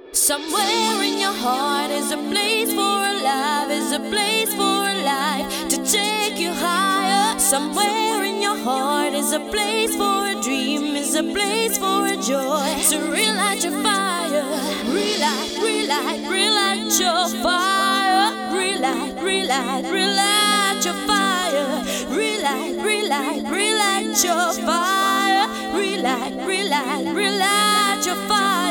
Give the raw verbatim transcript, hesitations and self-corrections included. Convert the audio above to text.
Somewhere in your heart is a place for a life, is a place for a life to take you higher. Somewhere in your heart is a place for a dream, is a place for a joy. So relight your fire, relight, relight, relight your fire, relight, relight, relight your fire, relight, relight, relight your fire, relight, relight, relight your fire.